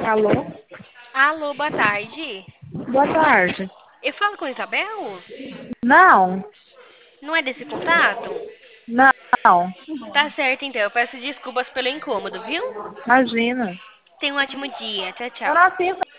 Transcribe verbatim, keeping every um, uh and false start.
Alô? Alô, boa tarde. Boa tarde. Eu falo com a Isabel? Não, Não é desse contato? não. Tá certo, então. Eu peço desculpas pelo incômodo, viu? Imagina. Tenha um ótimo dia. Tchau, Eu tchau. nasci